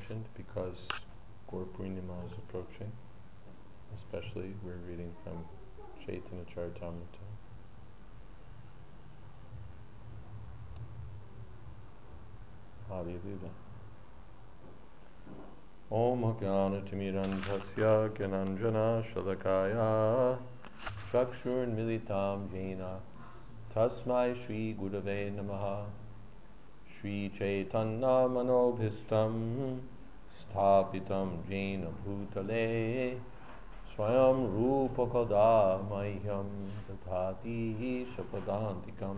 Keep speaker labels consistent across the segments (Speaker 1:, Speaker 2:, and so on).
Speaker 1: mentioned because Gaur Purnima is approaching. Especially, we're reading from Chaitanya Charitamrita. Adi Lila. Om Ajnanatimirandhasya Gyananjana Shalakaya Chakshur Militam Jena Tasmai Shri Gurave Namaha Shri Chaitanya Manobhistam Sthapitam Jena Bhutale Swayam Rupa Kada Mahyam Tatati Shapadantikam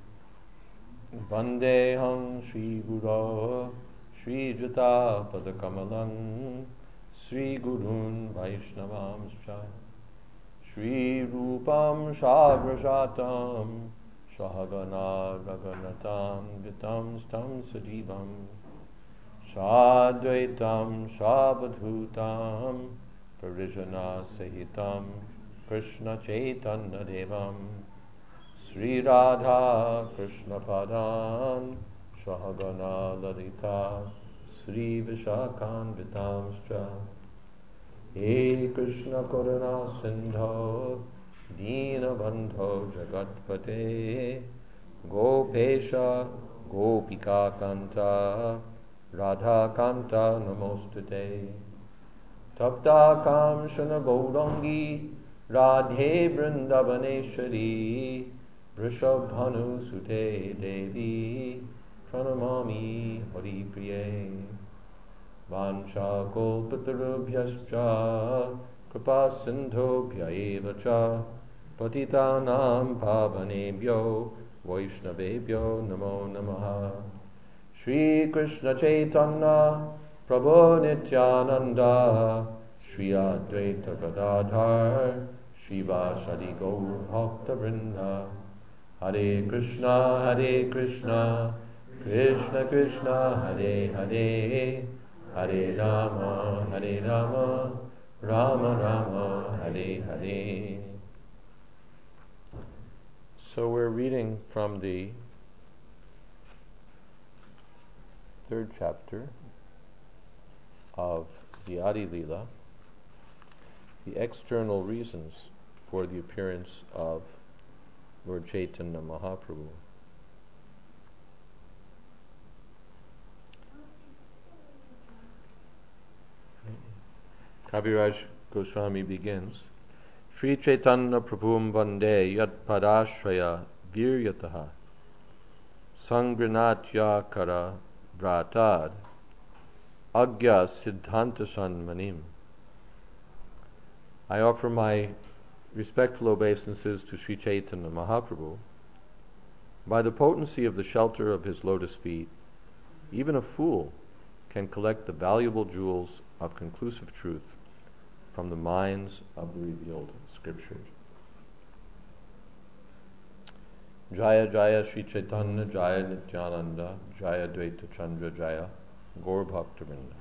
Speaker 1: Vandeham Shri Guru Shri Jata Padakamalam Sri Gurun Vaishnavamscha Shri Rupam Shagrajatam Shahagana Raganatam Vitam Stam Sajivam Shadvaitam Shabadhutam Parijana Sahitam Krishna Chaitanya Devam Sri Radha Krishna Padan Shahagana Lalita Sri Vishakhan Vitamscha He Krishna Karuna Sindho Dina Bandho Jagatpate Gopesha Gopika Kanta Radha Kanta Namostate Tapta Kamshana Gaurangi Radhe Vrindavaneshwari Vrishabhanu Sute Devi Pranamami Hari Priye Vansha Kolpatarubhyascha Kripa Sindhobhya eva cha Patitanam Pavanebhyo Vaishnavebhyo Namo Namaha Shri Krishna Chaitanya Prabhu Nityananda Shri Advaita Gadadhar Shivasadi Gaur Bhakta Vrinda Hare Krishna Krishna Krishna Hare Hare Hare Rama Rama Rama Hare Hare. So we're reading from the third chapter of the Adi Lila, the external reasons for the appearance of Lord Chaitanya Mahaprabhu. Kaviraj Goswami begins, Sri Chaitanya Prabhum Vande Yat Padashraya Viryataha Sangranatya Kara Vratad Agya Siddhanta Sanmanim. I offer my respectful obeisances to Sri Chaitanya Mahaprabhu. By the potency of the shelter of his lotus feet, even a fool can collect the valuable jewels of conclusive truth from the minds of the revealed scriptures. Jaya Jaya Sri Chaitanya Jaya Nityananda Jaya Dvaita Chandra Jaya Gaur Bhaktavinda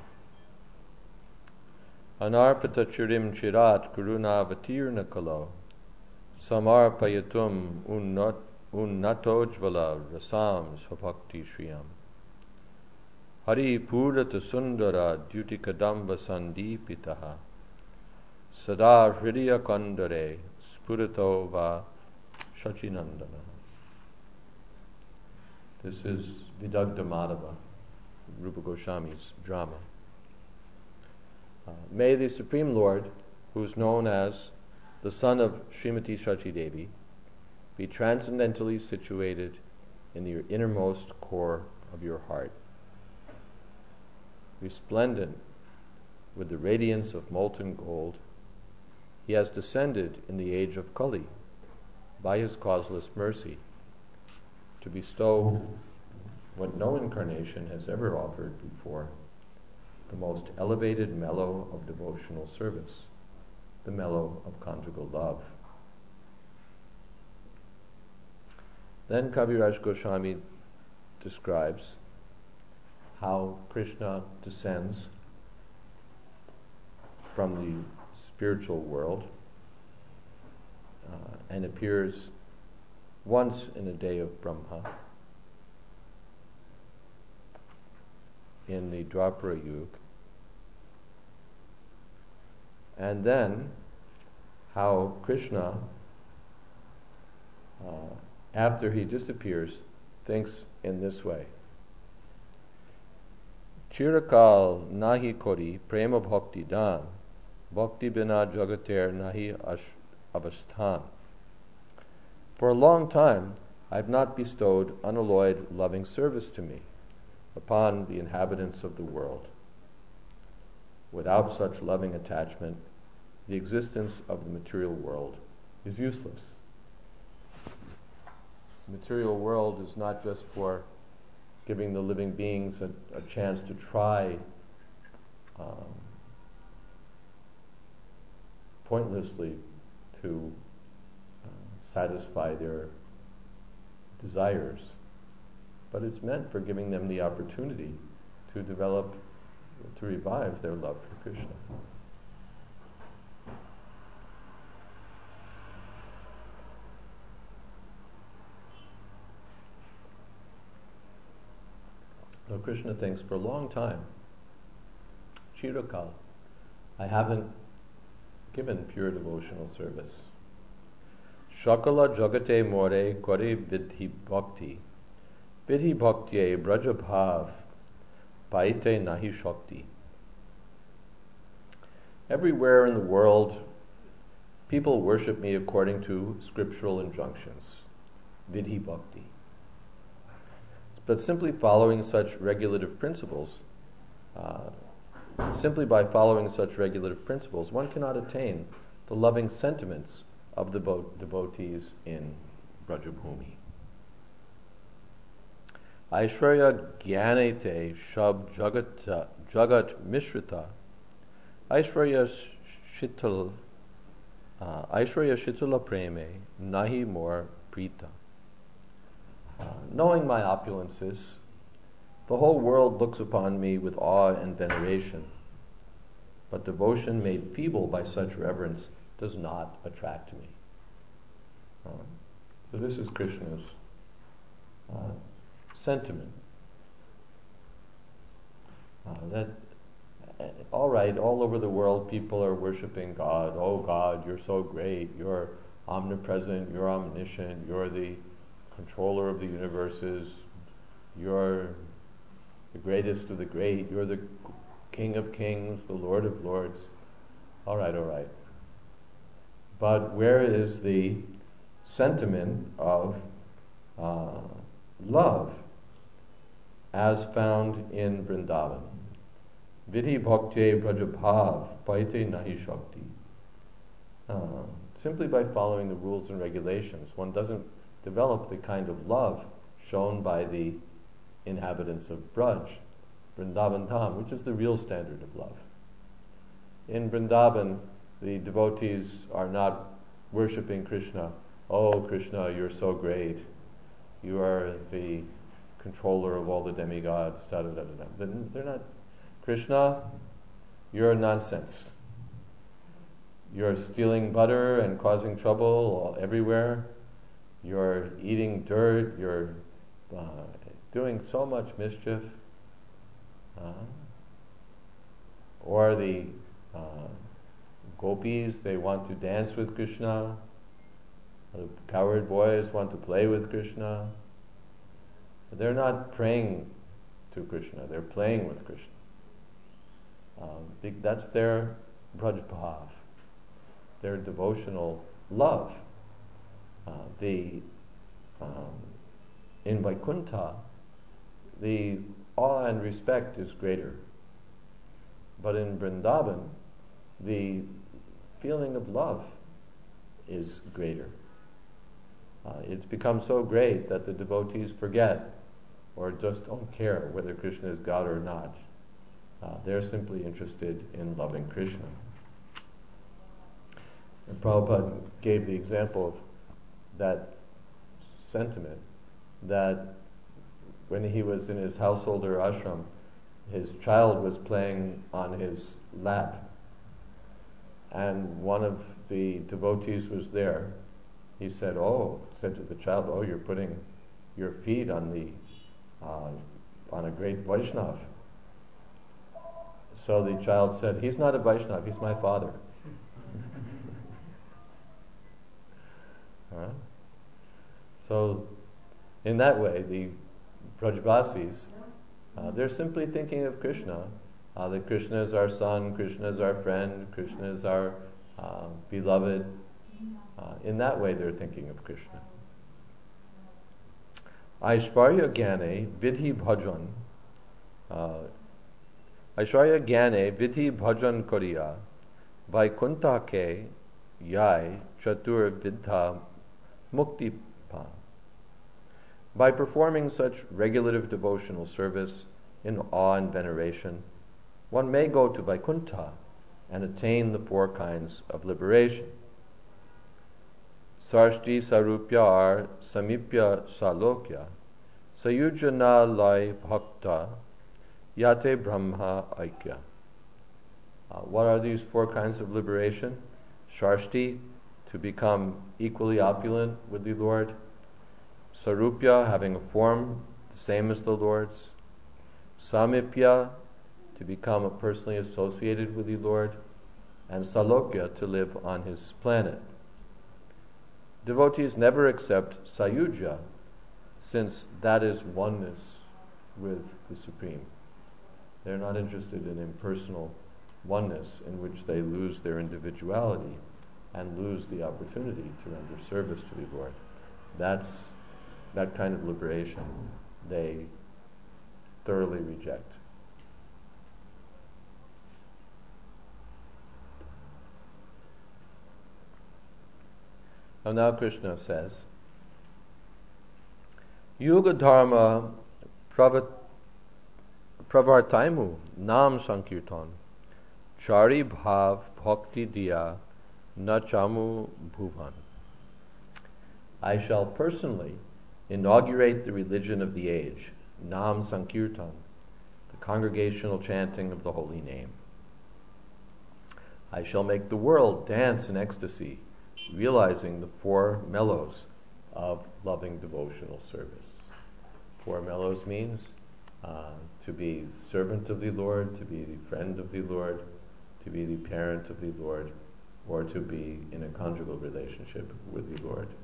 Speaker 1: Anarpata Chirim Chirat Gurunavatirna Kalo Samarpayatum Unnatojvala Rasam Svabhakti Shriyam Hari Purata Sundara Dutikadamba Sandipitaha Sada Hridaya Kandare Spurito Va Shachinandana. This is Vidagdha Madhava, Rupa Goswami's drama. May the Supreme Lord, who is known as the son of Srimati Shachi Devi, be transcendentally situated in the innermost core of your heart. Resplendent with the radiance of molten gold, he has descended in the age of Kali by his causeless mercy to bestow what no incarnation has ever offered before, the most elevated mellow of devotional service, the mellow of conjugal love. Then Kaviraj Goswami describes how Krishna descends from the spiritual world and appears once in a day of Brahma in the Dwapara Yuga And then how Krishna, after he disappears, thinks in this way. Chirakal nahi kori prema bhakti dan, bhakti bina jagater nahi avasthan. For a long time, I have not bestowed unalloyed loving service to me upon the inhabitants of the world. Without such loving attachment, the existence of the material world is useless. The material world is not just for giving the living beings a chance to try pointlessly to satisfy their desires, but it's meant for giving them the opportunity to develop, to revive their love for Krishna. So Krishna thinks, for a long time, Chirakal, I haven't given pure devotional service. Shakala jagate more kore vidhi bhakti braja bhav paite nahi shakti. Everywhere in the world, people worship me according to scriptural injunctions, vidhi bhakti. But simply following such regulative principles, one cannot attain the loving sentiments of the devotees in Brajabhumi. Aishwarya Gyanete Shab Jagat Mishrita Aishwarya Shitala Preme Nahi More Prita. Knowing my opulences, the whole world looks upon me with awe and veneration, but devotion made feeble by such reverence does not attract me. So this is Krishna's sentiment. That all right, all over the world people are worshiping God. Oh God, you're so great. You're omnipresent. You're omniscient. You're the controller of the universes. You're the greatest of the great. You're the King of kings, the Lord of lords. All right. But where is the sentiment of love as found in Vrindavan? Vidhi bhakti brajabhav paite nahi shakti. Simply by following the rules and regulations, one doesn't develop the kind of love shown by the inhabitants of Braj, Vrindavan Dham, which is the real standard of love. In Vrindavan, the devotees are not worshipping Krishna. Oh, Krishna, you're so great. You are the controller of all the demigods. Da, da, da, da, da. They're not. Krishna, you're nonsense. You're stealing butter and causing trouble everywhere. You're eating dirt. You're doing so much mischief. Or the gopis, they want to dance with Krishna. The cowherd boys want to play with Krishna. But they're not praying to Krishna, they're playing with Krishna. That's their brajbhav, their devotional love. In Vaikuntha, the awe and respect is greater. But in Vrindavan, the feeling of love is greater. It's become so great that the devotees forget or just don't care whether Krishna is God or not. They're simply interested in loving Krishna. And Prabhupada gave the example of that sentiment, that when he was in his householder ashram, his child was playing on his lap, and one of the devotees was there. He said to the child, "Oh, you're putting your feet on a great Vaishnav." So the child said, "He's not a Vaishnav, he's my father." Huh? So, in that way, the Brajbasis, they're simply thinking of Krishna, that Krishna is our son, Krishna is our friend, Krishna is our beloved. In that way, they're thinking of Krishna. Aishvarya Gyane Vidhi Bhajan. Aishvarya Gyane Vidhi Bhajan Koriya Vaikuntha Ke Yai Chatur Vidha Mukti Pa. By performing such regulative devotional service in awe and veneration, one may go to Vaikuntha and attain the four kinds of liberation. Sarshti Sarupya Samipya Salokya Sayujana Lai Bhakta Yate Brahma Aikya. What are these four kinds of liberation? Sharshti, to become equally opulent with the Lord. Sarupya, having a form the same as the Lord's. Samipya, to become personally associated with the Lord. And Salokya, to live on his planet. Devotees never accept Sayuja, since that is oneness with the Supreme. They're not interested in impersonal oneness in which they lose their individuality and lose the opportunity to render service to the Lord. That kind of liberation they thoroughly reject. And now Krishna says, Yuga Dharma Pravartaimu Nam Sankirtan Chari Bhav Bhakti Diya Nachamu Bhuvan. I shall personally inaugurate the religion of the age, Nam Sankirtan, the congregational chanting of the holy name. I shall make the world dance in ecstasy, realizing the four mellows of loving devotional service. Four mellows means to be servant of the Lord, to be the friend of the Lord, to be the parent of the Lord, or to be in a conjugal relationship with the Lord.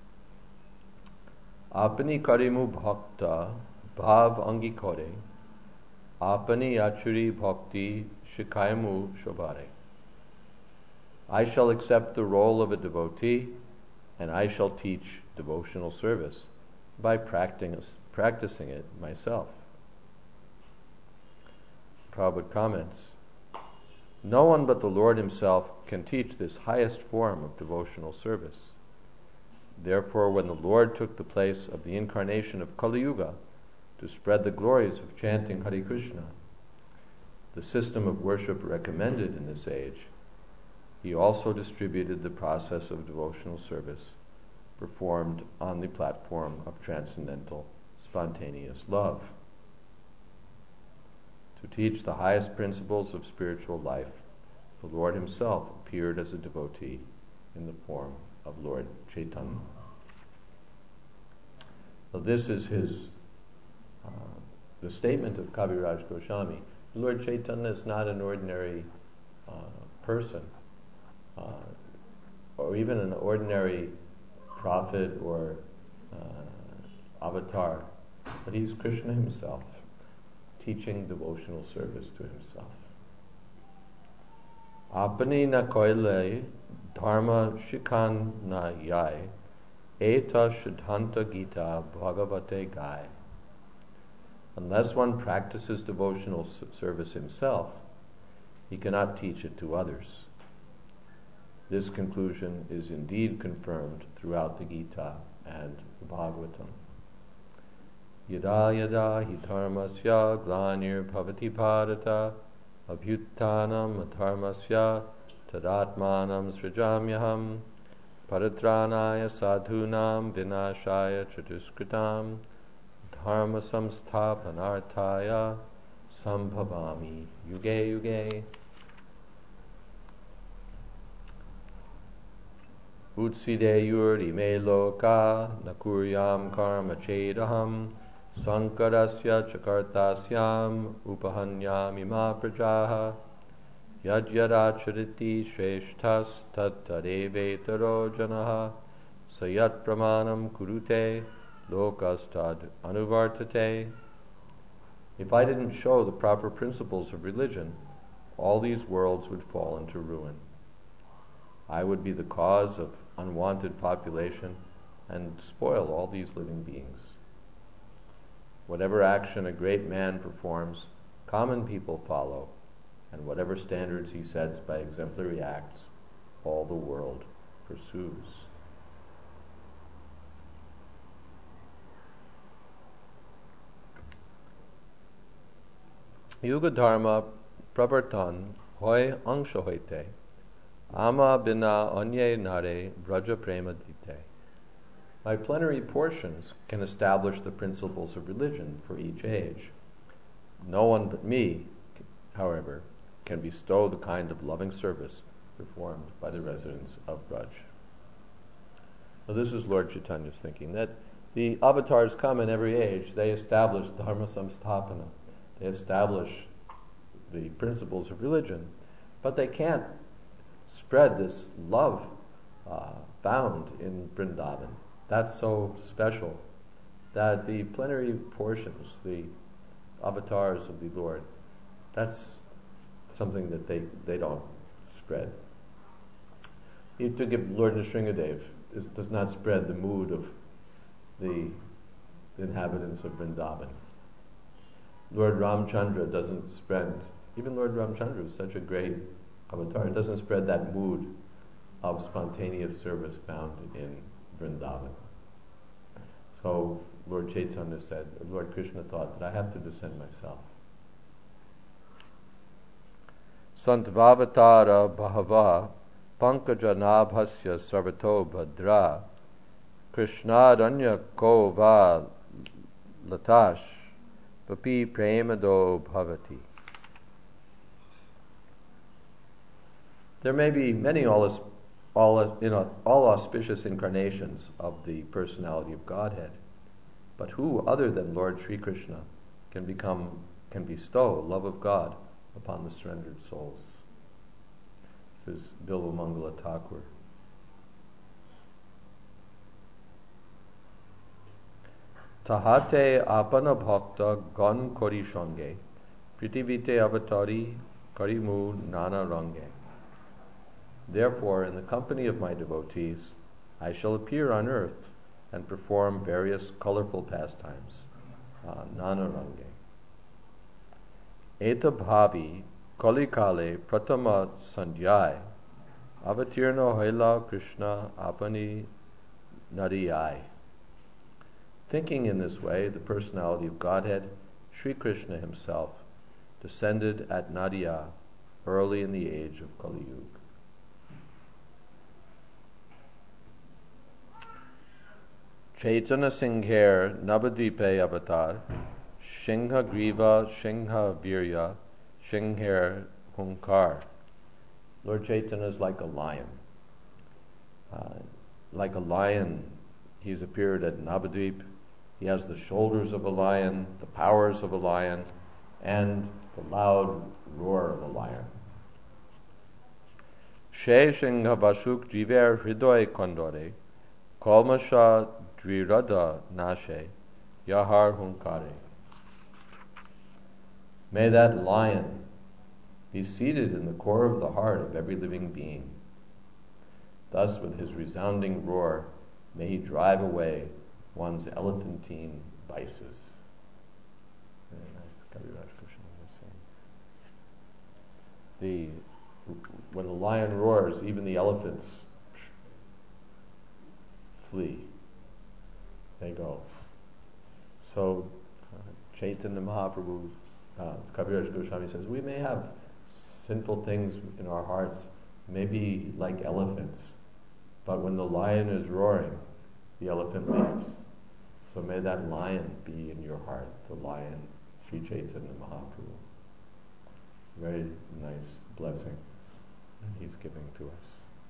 Speaker 1: Apani karimu bhakta bhav angikore, apani achuri bhakti shikaimu shobare. I shall accept the role of a devotee, and I shall teach devotional service by practicing it myself. Prabhupada comments, no one but the Lord himself can teach this highest form of devotional service. Therefore, when the Lord took the place of the incarnation of Kali Yuga to spread the glories of chanting Hare Krishna, the system of worship recommended in this age, he also distributed the process of devotional service performed on the platform of transcendental, spontaneous love. To teach the highest principles of spiritual life, the Lord himself appeared as a devotee in the form of Lord Chaitanya. So this is the statement of Kaviraj Goswami. Lord Chaitanya is not an ordinary person, or even an ordinary prophet or avatar, but he's Krishna himself, teaching devotional service to himself. Apani na koile dharma shikan na yai, eta shuddhanta gita bhagavate gai. Unless one practices devotional service himself, he cannot teach it to others. This conclusion is indeed confirmed throughout the Gita and the Bhagavatam. Yada yada hi dharmasya glanir bhavati bharata abhyuttanam adharmasya tadatmanam srijamyaham paritranaya sadhunam vinashaya chatuskritam dharma samsthapanarthaya sambhavami yuge yuge. Utsideyur ime loka nakuryam karma chedaham sankarasya chakartasyam upahanyam ima prajaha yad yadachariti shreshthas tat tadevetaro janaha sayat pramanam kurute lokastad anuvartate. If I didn't show the proper principles of religion, all these worlds would fall into ruin. I would be the cause of unwanted population and spoil all these living beings. Whatever action a great man performs, common people follow, and whatever standards he sets by exemplary acts, all the world pursues. Yuga dharma pravartan hoy angsha hoite, ama bina anye nare braja prema dite. My plenary portions can establish the principles of religion for each age. No one but me, however, can bestow the kind of loving service performed by the residents of Braj. Now this is Lord Chaitanya's thinking, that the avatars come in every age, they establish dharma samstapana, they establish the principles of religion, but they can't spread this love found in Vrindavan. That's so special that the plenary portions, the avatars of the Lord, that's something that they don't spread. To give Lord Nrsingadev does not spread the mood of the inhabitants of Vrindavan. Lord Ramchandra doesn't spread, even Lord Ramchandra is such a great avatar, doesn't spread that mood of spontaneous service found in Vrindavan. So Lord Chaitanya said, Lord Krishna thought that I have to descend myself. Santvavatara bhava pankaja nabhasya sarvato bhadra krishnadanya ko va latash vapi premado bhavati. There may be many all auspicious incarnations of the personality of Godhead, but who other than Lord Sri Krishna can bestow love of God upon the surrendered souls? This is Bilva Mangala Thakur. Tahate apana bhakta gan kori shange pritivite avatari karimu nana range. Therefore, in the company of my devotees, I shall appear on earth and perform various colorful pastimes. Nana range. Eta bhavi kalikale pratama sandhyai avatirno haila Krishna apani nariyai. Thinking in this way, the personality of Godhead, Sri Krishna himself, descended at Nadiya early in the age of Kali Yuga. Chaitanya Singher Navadipe Avatar Shingha Griva Shingha Virya Shingher Hunkar. Lord Chaitanya is like a lion. Like a lion, he's appeared at Navadvip. He has the shoulders of a lion, the powers of a lion, and the loud roar of a lion. She Shingha Vasuk Jiver Hridoy Kondore Kalmasha Drirada Nashe Yahar Hunkare. May that lion be seated in the core of the heart of every living being. Thus, with his resounding roar, may he drive away one's elephantine vices. Very nice. Kaviraj Krishna was saying. When the lion roars, even the elephants flee. They go. So, Chaitanya Mahaprabhu, Kaviraj Goswami says, we may have sinful things in our hearts, maybe like elephants, but when the lion is roaring, the elephant leaves. So may that lion be in your heart, the lion, Sri Chaitanya Mahaprabhu. Very nice blessing that he's giving to us.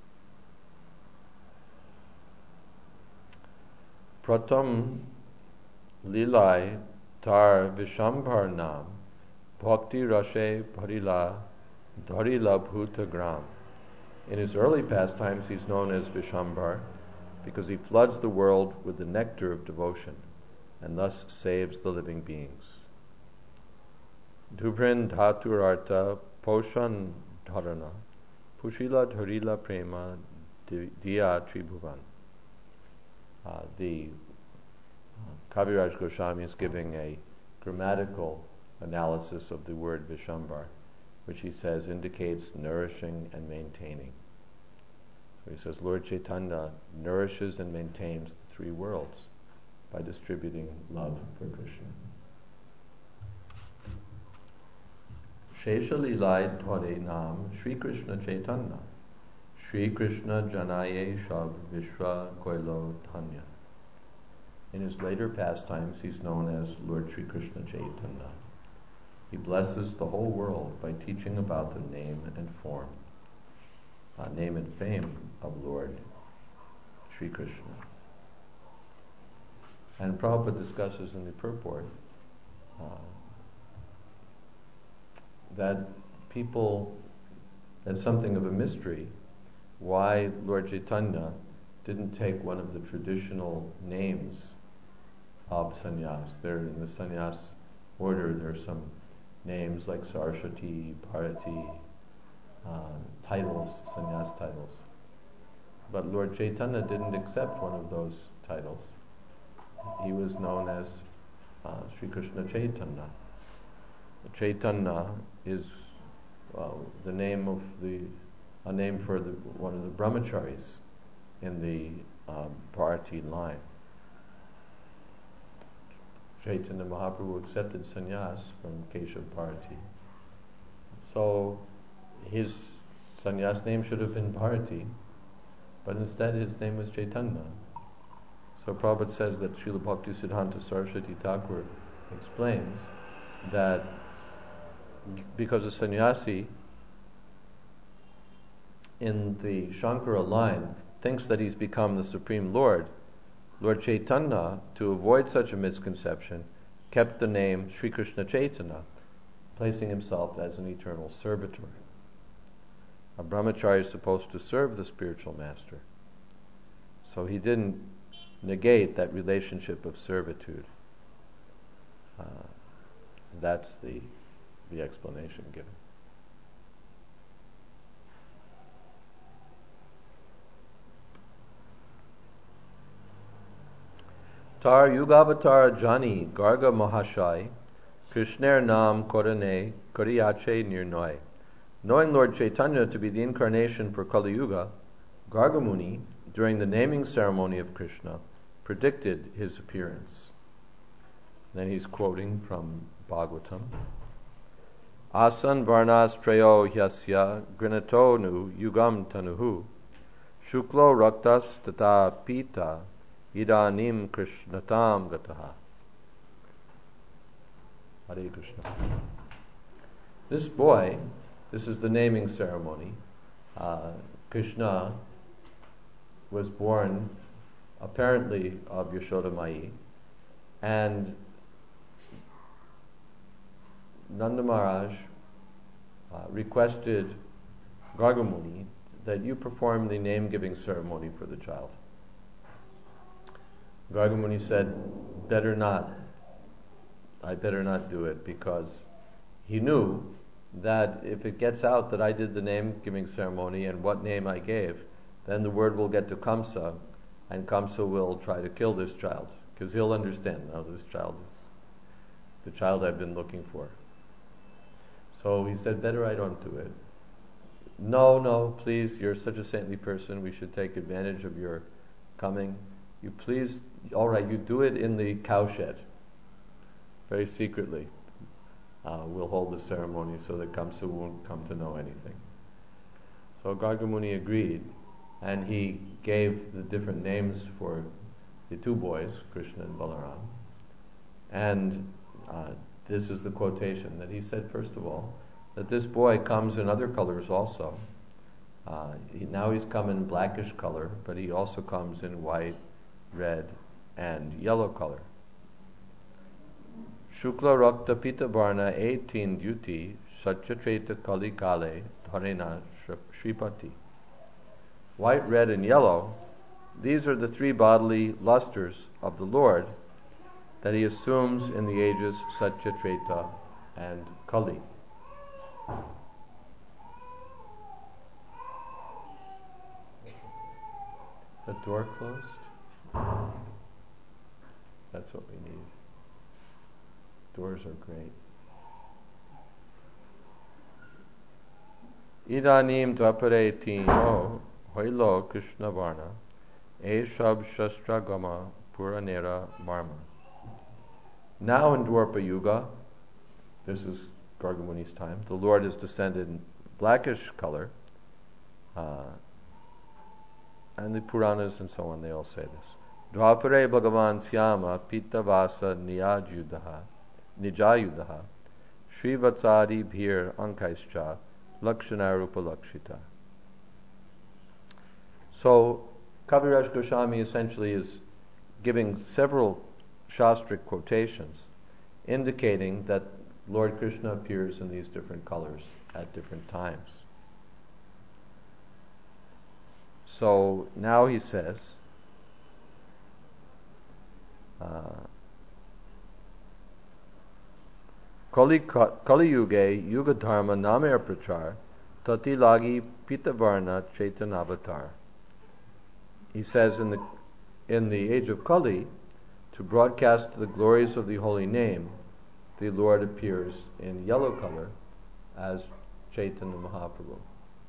Speaker 1: Pratam Lilai Tar Vishambhar Nam Bhakti Rashe Bharila Dharila Bhuta Gram. In his early pastimes, he's known as Vishambhar, because he floods the world with the nectar of devotion and thus saves the living beings. Dubrin dhatur arta poshan dharana pushila dharila prema diya tribhuvan. The Kaviraj Goswami is giving a grammatical analysis of the word Vishambhar, which he says indicates nourishing and maintaining. So he says Lord Chaitanya nourishes and maintains the three worlds by distributing love for Krishna. Shesha Lilai Thore Nam Shri Krishna Chaitanya Shri Krishna Janaye Shab Vishwa Koilo Tanya. In his later pastimes, he's known as Lord Shri Krishna Chaitanya. He blesses the whole world by teaching about the name and form, name and fame of Lord Shri Krishna. And Prabhupada discusses in the purport that that's something of a mystery, why Lord Chaitanya didn't take one of the traditional names of sannyas. There in the sannyas order, there are some names like Saraswati, Bharati, titles, sannyas titles. But Lord Chaitanya didn't accept one of those titles. He was known as Sri Krishna Chaitanya. Chaitanya is the name of a name for one of the brahmacharis in the Bharati line. Chaitanya Mahaprabhu accepted sannyas from Keshav Bharati. So his sannyas name should have been Bharati, but instead his name was Chaitanya. So Prabhupada says that Srila Bhakti Siddhanta Saraswati Thakur explains that because a sannyasi in the Shankara line thinks that he's become the Supreme Lord, Lord Chaitanya, to avoid such a misconception, kept the name Sri Krishna Chaitanya, placing himself as an eternal servitor. A brahmachari is supposed to serve the spiritual master. So he didn't negate that relationship of servitude. That's the explanation given. Tar Yugavatar Jani Garga Mahashai Krishner Nam Korane Koriyache Nirnoy. Knowing Lord Chaitanya to be the incarnation for Kali Yuga, Gargamuni, during the naming ceremony of Krishna, predicted his appearance. Then he's quoting from Bhagavatam. Asan Varnas Trayo Hyasya Grinatonu Yugam Tanuhu Shuklo Raktas Tata Pita Idanim Krishnatam Gataha. Hare Krishna. This boy, this is the naming ceremony. Krishna was born apparently of Yashoda Mai, and Nanda Maharaj requested Gargamuni that you perform the name-giving ceremony for the child. Gargamuni said, I better not do it, because he knew that if it gets out that I did the name-giving ceremony and what name I gave, then the word will get to Kamsa, and Kamsa will try to kill this child, because he'll understand now this child is the child I've been looking for. So he said, better I don't do it. No, please, you're such a saintly person, we should take advantage of your coming. You please, all right, you do it in the cowshed, very secretly. We'll hold the ceremony so that Kamsa won't come to know anything. So Gargamuni agreed, and he gave the different names for the two boys, Krishna and Balaram. And this is the quotation that he said, first of all, that this boy comes in other colors also. Now he's come in blackish color, but he also comes in white, red, and yellow color. Shukla Rakta Pita Varna 18 Duty Satyatreta Kali Kale Dharena Shripati. White, red, and yellow these are the three bodily lusters of the Lord that he assumes in the ages Satya, Treta, and Kali. The door closed? That's what we need. Doors are great. Idanim dvapare tino hoilo Krishna varna eshab shastra gama puranera marma. Now in Dwarpa Yuga, this is Gargamuni's time, the Lord is descended in blackish color, and the Puranas and so on, they all say this. Dvapare Bhagavan Syama Pita Vasa Nijayudaha Srivatsadi Bhir Ankaischa Lakshana Rupa Lakshita. So Kaviraj Goswami essentially is giving several Shastric quotations indicating that Lord Krishna appears in these different colors at different times. So now he says, Kali Yuge Yuga Dharma Namer Prachar Tati Lagi Pitavarna Chaitanavatar. He says in the age of Kali, to broadcast the glories of the holy name, the Lord appears in yellow color as Chaitanya Mahaprabhu.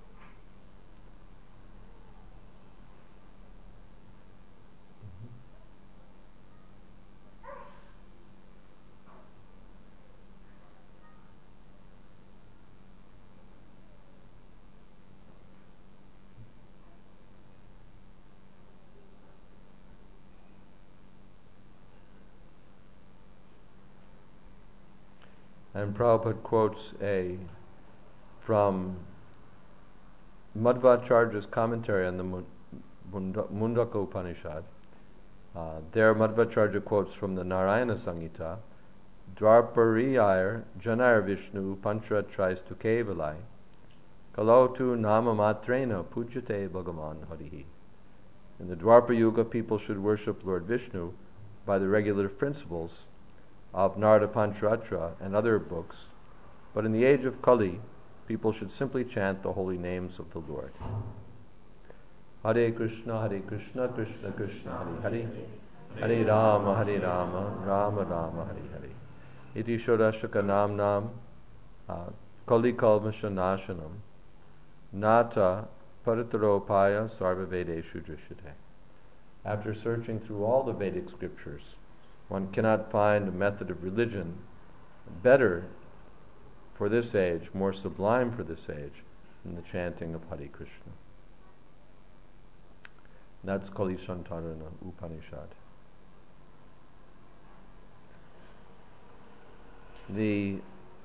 Speaker 1: And Prabhupada quotes from Madhvacharya's commentary on the Mundaka Upanishad. There Madhvacharya quotes from the Narayana Samhita, Dwarpariyar Janar Vishnu Pancha Tristu Kevalai Kalotu Nama Matrena Pujate Bhagavan Harihi. In the Dwapara Yuga, people should worship Lord Vishnu by the regulative principles of Narada Pancharatra and other books, but in the age of Kali, people should simply chant the holy names of the Lord. Hare Krishna, Krishna Krishna, Hare Hare, Hare Rama, Rama Rama, Hare Hare. Iti Shodashaka Nam Kali Kalmasha Nashanam Nata Paritaropaya Sarva Vedeshu Drishite. After searching through all the Vedic scriptures, one cannot find a method of religion better for this age, more sublime for this age, than the chanting of Hare Krishna. And that's Kali Santarana Upanishad. We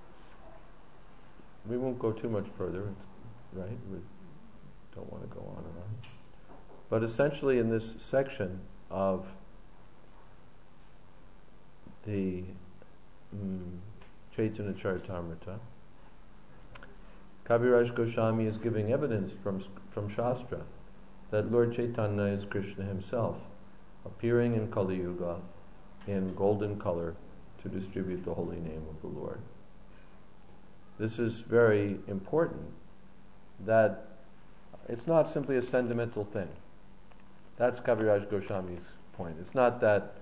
Speaker 1: won't go too much further, right? We don't want to go on and on. But essentially in this section of the Chaitanya Charitamrita, Kaviraj Goswami is giving evidence from Shastra that Lord Chaitanya is Krishna himself, appearing in Kali Yuga in golden color to distribute the holy name of the Lord. This is very important, that it's not simply a sentimental thing. That's Kaviraj Goswami's point. It's not that,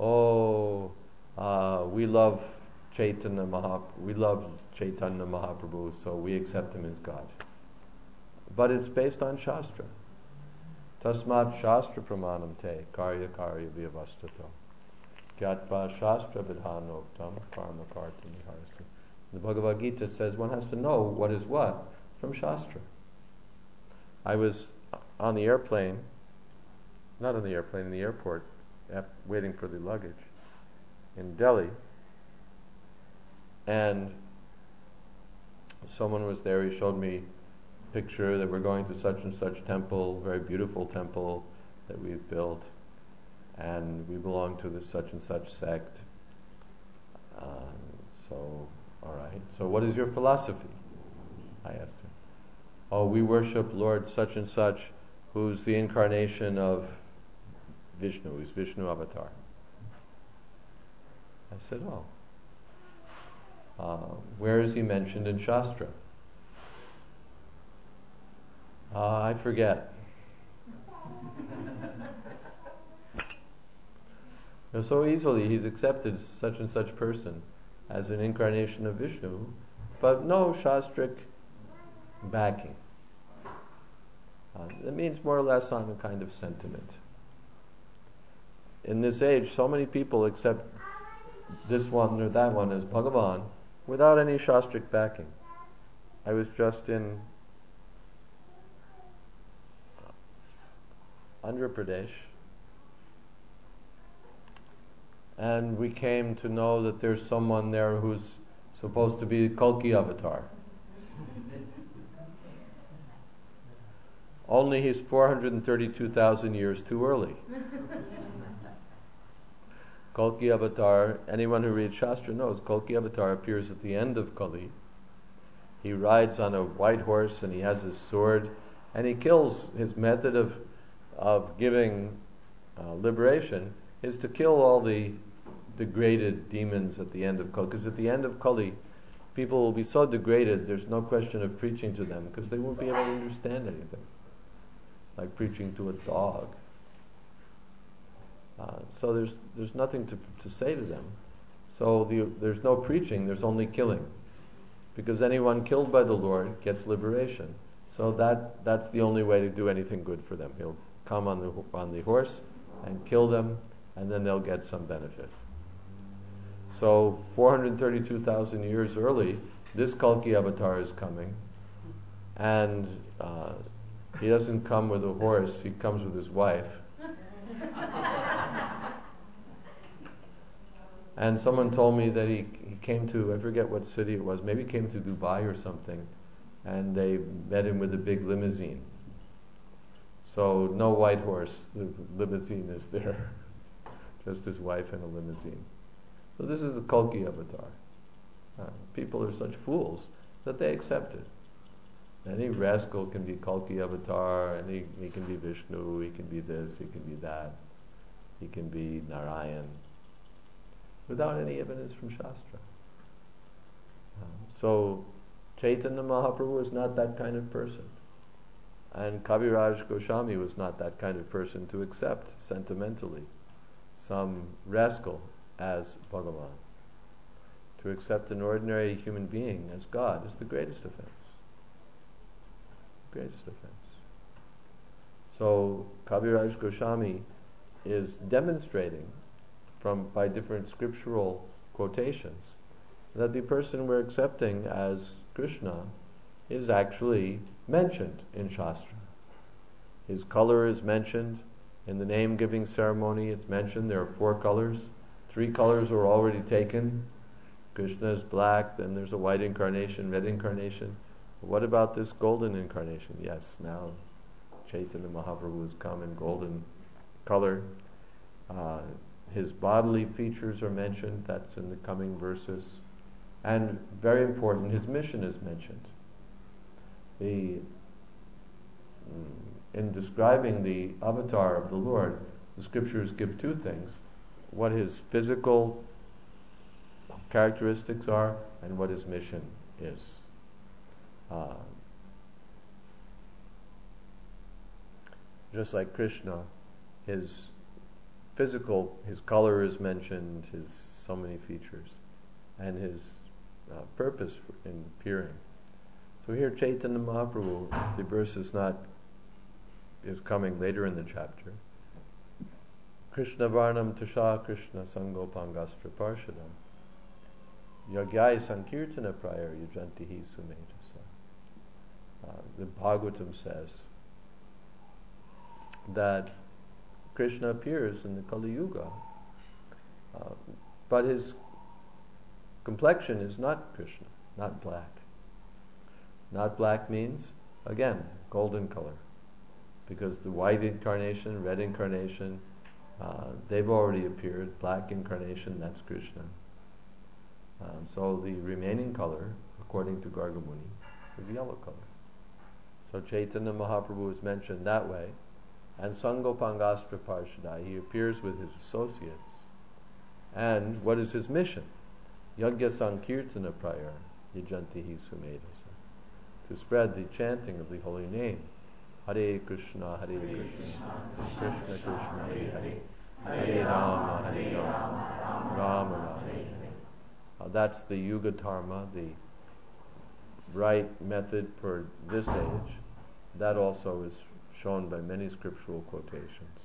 Speaker 1: we love Chaitanya Mahaprabhu, so we accept him as God. But it's based on Shastra. Tasmat Shastra Pramanam Te Karya Vyavastato Gyatva Shastra Vidhanoktam Karma Karta Niharasi. The Bhagavad Gita says one has to know what is what from Shastra. I was on the airplane, in the airport, waiting for the luggage in Delhi, and someone was there. He showed me a picture that we're going to such and such temple, very beautiful temple that we've built, and we belong to this such and such sect. So, all right. So what is your philosophy? I asked him. Oh, we worship Lord such and such, who's the incarnation of Vishnu. He's Vishnu avatar. I said, where is he mentioned in Shastra? I forget. So easily he's accepted such and such person as an incarnation of Vishnu, but no Shastric backing. It means more or less on a kind of sentiment. In this age, so many people accept this one or that one as Bhagavan without any Shastric backing. I was just in Andhra Pradesh, and we came to know that there's someone there who's supposed to be Kalki avatar. Only he's 432,000 years too early. Kalki avatar, anyone who reads Shastra knows, Kalki avatar appears at the end of Kali. He rides on a white horse and he has his sword, and he kills. His method of giving liberation is to kill all the degraded demons at the end of Kali. Because at the end of Kali, people will be so degraded, there's no question of preaching to them, because they won't be able to understand anything. Like preaching to a dog. So there's nothing to say to them. So there's no preaching, there's only killing. Because anyone killed by the Lord gets liberation. So that's the only way to do anything good for them. He'll come on the horse and kill them, and then they'll get some benefit. So 432,000 years early, this Kalki avatar is coming, and he doesn't come with a horse, he comes with his wife. And someone told me that he came to, I forget what city it was, maybe he came to Dubai or something, and they met him with a big limousine. So no white horse, the limousine is there. Just his wife in a limousine. So this is the Kalki avatar. People are such fools that they accept it. Any rascal can be Kalki avatar, and he can be Vishnu, he can be this, he can be that, he can be Narayan, without any evidence from Shastra. So Chaitanya Mahaprabhu is not that kind of person. And Kaviraj Goswami was not that kind of person to accept sentimentally some rascal as Bhagavan. To accept an ordinary human being as God is the greatest offense. Greatest offense. So Kaviraj Goswami is demonstrating by different scriptural quotations that the person we're accepting as Krishna is actually mentioned in Shastra. His color is mentioned in the name-giving ceremony. It's mentioned there are 4 colors. 3 colors are already taken. Krishna is black, then there's a white incarnation, red incarnation. What about this golden incarnation? Yes, now Chaitanya Mahaprabhu has come in golden color. His bodily features are mentioned. That's in the coming verses. And very important, his mission is mentioned. In describing the avatar of the Lord, the scriptures give 2 things. What his physical characteristics are and what his mission is. Just like Krishna, his color is mentioned, his so many features, and his purpose in appearing. So here Chaitanya Mahaprabhu, the verse is coming later in the chapter. Krishna Varnam Tasha Krishna Sangopangastra Parshadam Yagyai Sankirtana Prayar Yujantihi Sumetasa. The Bhagavatam says that Krishna appears in the Kali Yuga, but his complexion is not Krishna, not black. Not black means, again, golden color. Because the white incarnation, red incarnation, they've already appeared. Black incarnation, that's Krishna. So the remaining color, according to Gargamuni, is yellow color. So Chaitanya Mahaprabhu is mentioned that way, And Sangopangastra Parshadai, he appears with his associates. And what is his mission? Yagya Sankirtana Prayar, Yajantihi Sumedasa. To spread the chanting of the holy name. Hare Krishna, Hare Krishna, Krishna Krishna, Hare Hare, Hare Rama, Hare Rama, Rama Rama, Hare Hare. That's the Yuga Dharma, the right method for this age. That also is shown by many scriptural quotations.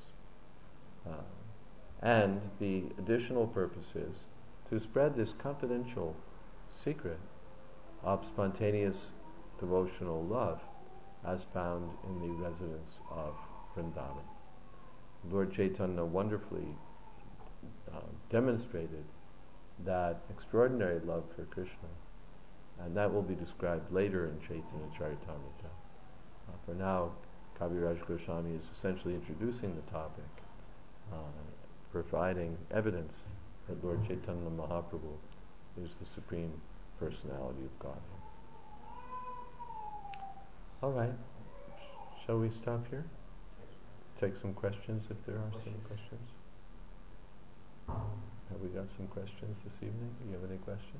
Speaker 1: And the additional purpose is to spread this confidential secret of spontaneous devotional love as found in the residence of Vrindavan. Lord Chaitanya wonderfully demonstrated that extraordinary love for Krishna, and that will be described later in Chaitanya Charitamrita. For now, Kaviraj Goswami is essentially introducing the topic, providing evidence that Lord Chaitanya Mahaprabhu is the Supreme Personality of Godhead. All right, shall we stop here? Take some questions if there are some questions. Have we got some questions this evening? Do you have any questions?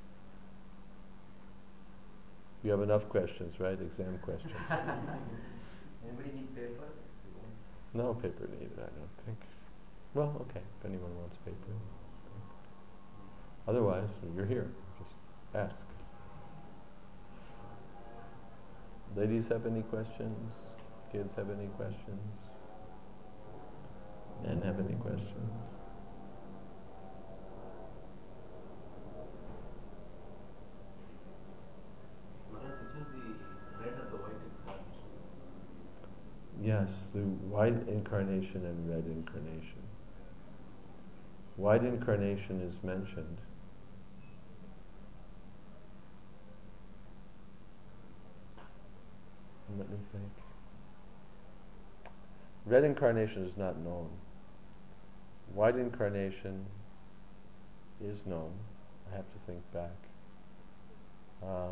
Speaker 1: You have enough questions, right? Exam questions.
Speaker 2: Anybody need paper?
Speaker 1: No paper needed, I don't think. Well, okay, if anyone wants paper. Otherwise, you're here. Just ask. Ladies have any questions? Kids have any questions? Men have any questions? Yes, the white incarnation and red incarnation. White incarnation is mentioned. Let me think. Red incarnation is not known. White incarnation is known. I have to think back. I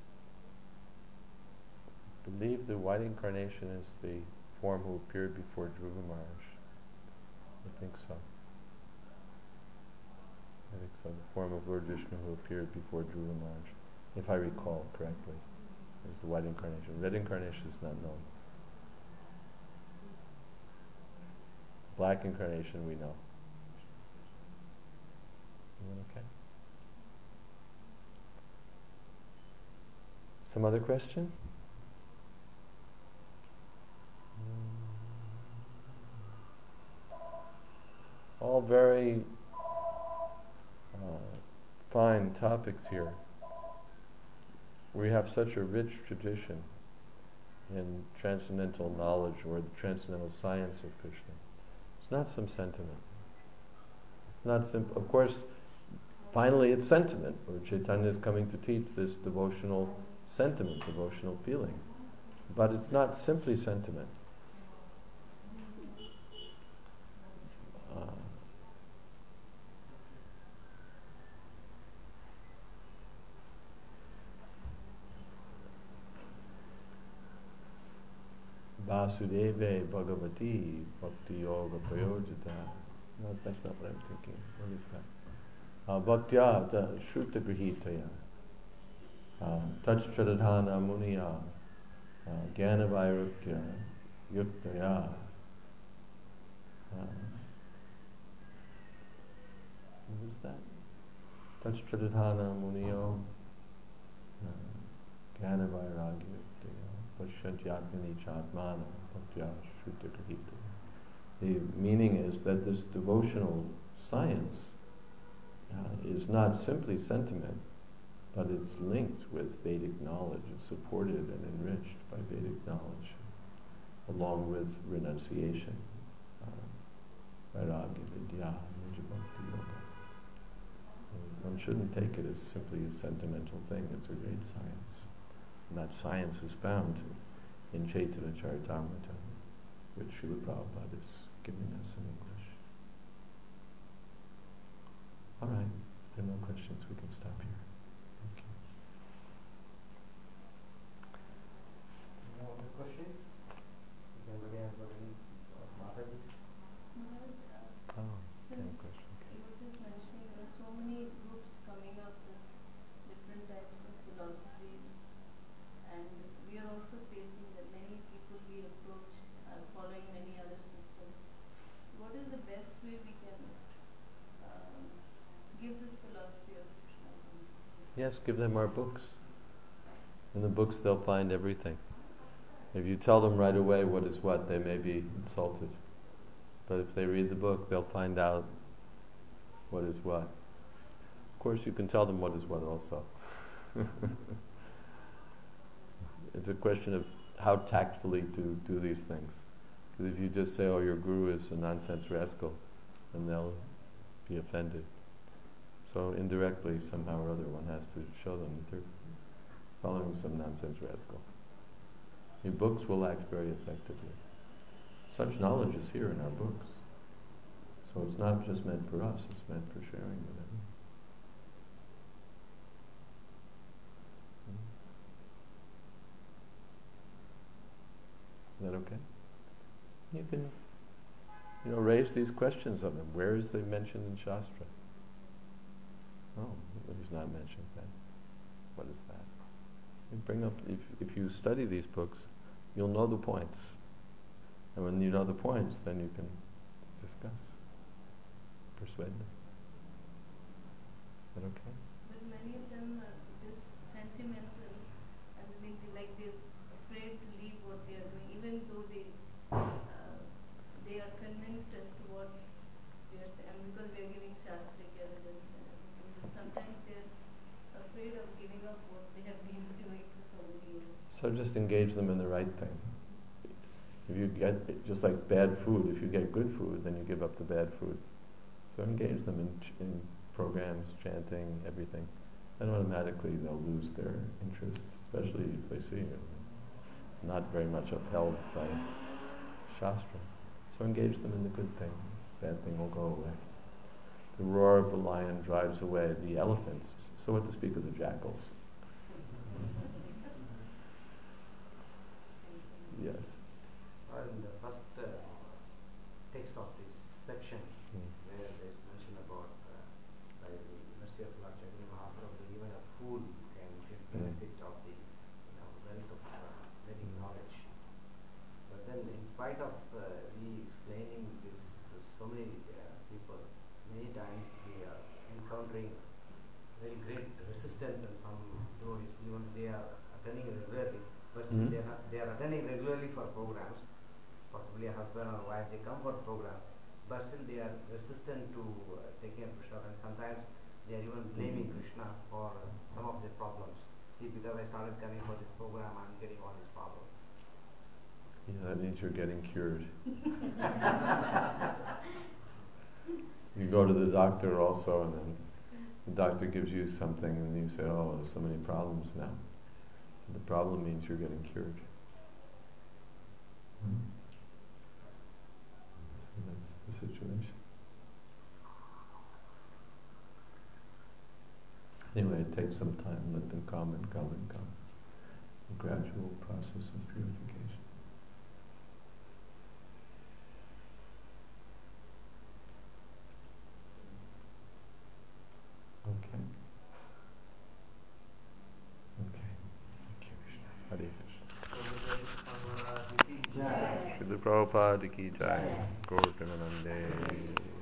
Speaker 1: believe the white incarnation is the form who appeared before Dhruva Maharaj. I think so. The form of Lord Vishnu who appeared before Dhruva Maharaj, if I recall correctly, is the white incarnation. Red incarnation is not known. Black incarnation we know. Okay. Some other question? All very fine topics here. We have such a rich tradition in transcendental knowledge or the transcendental science of Krishna. It's not some sentiment. It's not simple. Of course, finally it's sentiment, where Chaitanya is coming to teach this devotional sentiment, devotional feeling. But it's not simply sentiment. Vasudeve Bhagavati Bhakti Yoga Prayojita. No, that's not what I'm thinking. What is that? Bhaktya Shruta Grihitaya. Tachchadadhana Muniya. Jnana Vairukya Yuktaya. What is that? Tachchadadhana Muniyo. Jnana Vairagya Yuktaya. Pashantyatmani Chatmana Bhaktya Shruta Grihitaya. The meaning is that this devotional science is not simply sentiment, but it's linked with Vedic knowledge. It's supported and enriched by Vedic knowledge, along with renunciation, vairagya, vidya, nijabhakti yoga. One shouldn't take it as simply a sentimental thing. It's a great science. And that science is found in Chaitanya Charitamrita, which Srila Prabhupada is giving us in English. All right, if there are no questions, we can stop here. Okay.
Speaker 2: No other questions? If anybody has any
Speaker 1: Yes, give them our books. In the books they'll find everything. If you tell them right away what is what, they may be insulted. But if they read the book, they'll find out what is what. Of course, you can tell them what is what also. It's a question of how tactfully to do these things. Because if you just say, oh, your guru is a nonsense rascal, then they'll be offended. So indirectly, somehow or other, one has to show them that they're following some nonsense rascal. Your books will act very effectively. Such knowledge is here in our books. So it's not just meant for us, it's meant for sharing with everyone. Is that okay? You can, raise these questions of them. Where is they mentioned in Shastra? Oh, he's not mentioning that. What is that? You bring up, if you study these books, you'll know the points. And when you know the points, then you can discuss, persuade them. Is that okay?
Speaker 3: But many of them are just sentimental, and they're afraid to leave what they are doing, even though they are convinced as to what they are saying, and because we are giving shastric evidence and everything. But sometimes they're afraid of giving up what they have been doing for so many years.
Speaker 1: So just engage them in the right thing. If you get, just like bad food, if you get good food, then you give up the bad food. So engage them in programs, chanting, everything. And automatically they'll lose their interest, especially if they see you not very much upheld by Shastra. So engage them in the good thing. Bad thing will go away. The roar of the lion drives away the elephants. So what to speak of the jackals? Yes.
Speaker 4: In the first text of this section, where there is mention about by the mercy of Lord Chaitanya Mahaprabhu, even a fool can get benefit of the wealth of Vedic knowledge. But then, in spite of explaining this to so many people, many times we are encountering very great resistance, and some devotees, even they are attending regularly, but still they are attending regularly for programs. Possibly a husband or wife, they come for program, but still they are resistant to taking a Krishna, and sometimes they are even blaming Krishna for some of their problems. See, because I started coming for this program, I'm getting all these problems.
Speaker 1: Yeah, that means you're getting cured. You go to the doctor also, and then the doctor gives you something, and you say, oh, there's so many problems now. The problem means you're getting cured. That's the situation. Anyway, it takes some time. Let them come and come and come. A gradual process of purification. Okay. Hare Krishna. Srila Prabhupada ki jai. Gaur Premanande.